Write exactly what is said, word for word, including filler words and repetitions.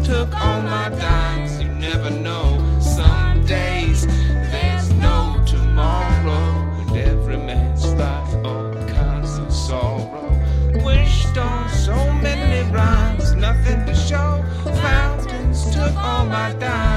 took all my dimes. You never know, some days there's no tomorrow, and every man's life all kinds of sorrow. Wished on so many rhymes, nothing to show. Fountains took all my dimes.